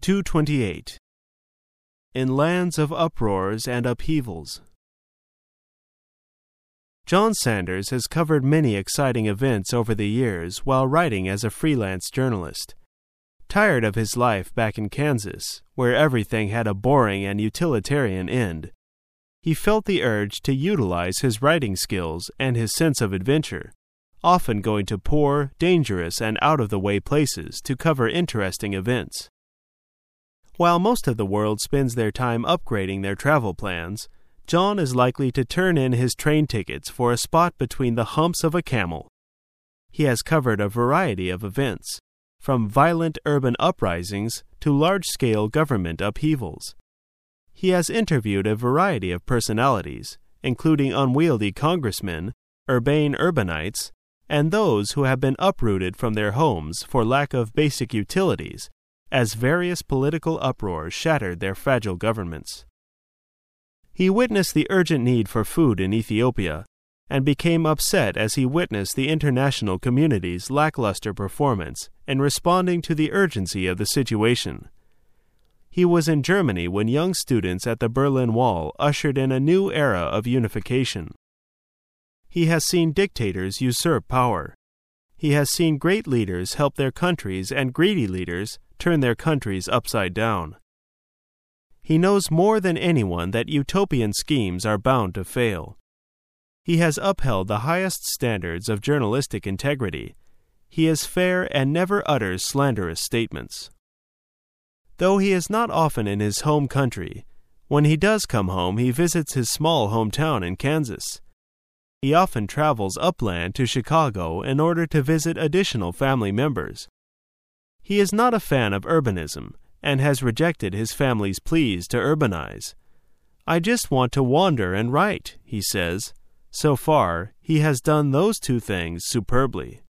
228. In lands of uproars and upheavals. John Sanders has covered many exciting events over the years while writing as a freelance journalist. Tired of his life back in Kansas, where everything had a boring and utilitarian end, he felt the urge to utilize his writing skills and his sense of adventure, often going to poor, dangerous, and out-of-the-way places to cover interesting events. While most of the world spends their time upgrading their travel plans, John is likely to turn in his train tickets for a spot between the humps of a camel. He has covered a variety of events, from violent urban uprisings to large-scale government upheavals. He has interviewed a variety of personalities, including unwieldy congressmen, urbane urbanites, and those who have been uprooted from their homes for lack of basic utilities, as various political uproars shattered their fragile governments. He witnessed the urgent need for food in Ethiopia and became upset as he witnessed the international community's lackluster performance in responding to the urgency of the situation. He was in Germany when young students at the Berlin Wall ushered in a new era of unification. He has seen dictators usurp power. He has seen great leaders help their countries and greedy leaders turn their countries upside down. He knows more than anyone that utopian schemes are bound to fail. He has upheld the highest standards of journalistic integrity. He is fair and never utters slanderous statements. Though he is not often in his home country, when he does come home he visits his small hometown in Kansas. He often travels upland to Chicago in order to visit additional family members. He is not a fan of urbanism and has rejected his family's pleas to urbanize. "I just want to wander and write," he says. So far, he has done those two things superbly.